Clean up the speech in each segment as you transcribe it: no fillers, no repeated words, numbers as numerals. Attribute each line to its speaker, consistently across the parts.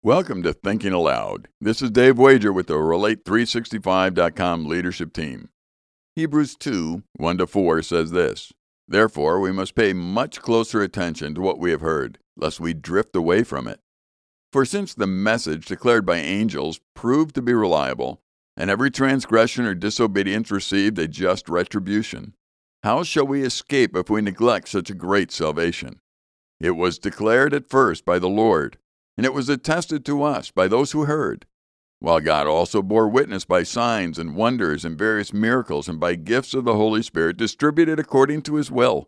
Speaker 1: Welcome to Thinking Aloud. This is Dave Wager with the Relate365.com leadership team. Hebrews 2, 1-4 says this, "Therefore we must pay much closer attention to what we have heard, lest we drift away from it. For since the message declared by angels proved to be reliable, and every transgression or disobedience received a just retribution, how shall we escape if we neglect such a great salvation? It was declared at first by the Lord, and it was attested to us by those who heard, while God also bore witness by signs and wonders and various miracles and by gifts of the Holy Spirit distributed according to His will."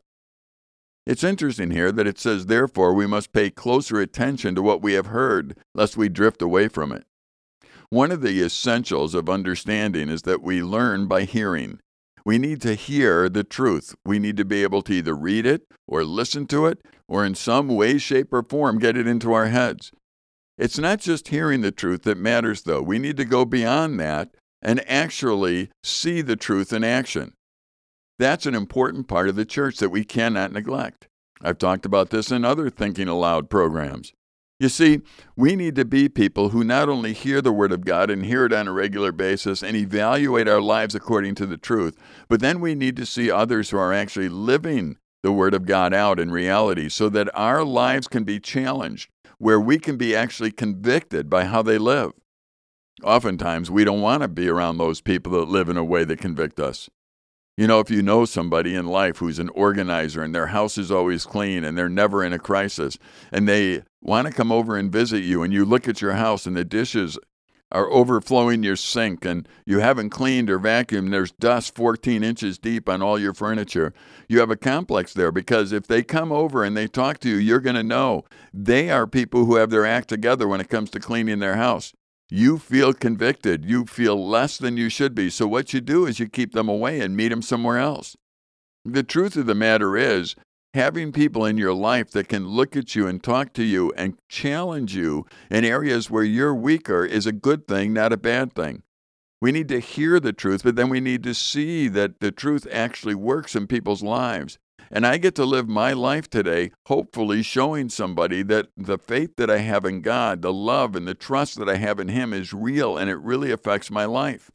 Speaker 1: It's interesting here that it says, therefore, we must pay closer attention to what we have heard, lest we drift away from it. One of the essentials of understanding is that we learn by hearing. We need to hear the truth. We need to be able to either read it or listen to it or in some way, shape, or form get it into our heads. It's not just hearing the truth that matters, though. We need to go beyond that and actually see the truth in action. That's an important part of the church that we cannot neglect. I've talked about this in other Thinking Aloud programs. You see, we need to be people who not only hear the Word of God and hear it on a regular basis and evaluate our lives according to the truth, but then we need to see others who are actually living the Word of God out in reality so that our lives can be challenged, where we can be actually convicted by how they live. Oftentimes, we don't want to be around those people that live in a way that convict us. You know, if you know somebody in life who's an organizer and their house is always clean and they're never in a crisis, and they want to come over and visit you, and you look at your house and the dishes are overflowing your sink and you haven't cleaned or vacuumed, there's dust 14 inches deep on all your furniture, you have a complex there, because if they come over and they talk to you, you're going to know they are people who have their act together when it comes to cleaning their house. You feel convicted. You feel less than you should be. So what you do is you keep them away and meet them somewhere else. The truth of the matter is, having people in your life that can look at you and talk to you and challenge you in areas where you're weaker is a good thing, not a bad thing. We need to hear the truth, but then we need to see that the truth actually works in people's lives. And I get to live my life today, hopefully showing somebody that the faith that I have in God, the love and the trust that I have in Him is real, and it really affects my life.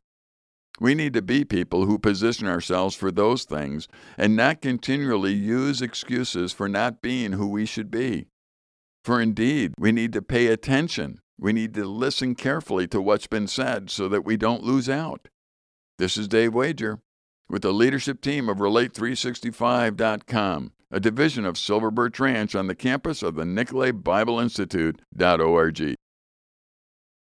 Speaker 1: We need to be people who position ourselves for those things and not continually use excuses for not being who we should be. For indeed, we need to pay attention. We need to listen carefully to what's been said so that we don't lose out. This is Dave Wager with the leadership team of Relate365.com, a division of Silver Birch Ranch on the campus of the Nicolet Bible Institute.org.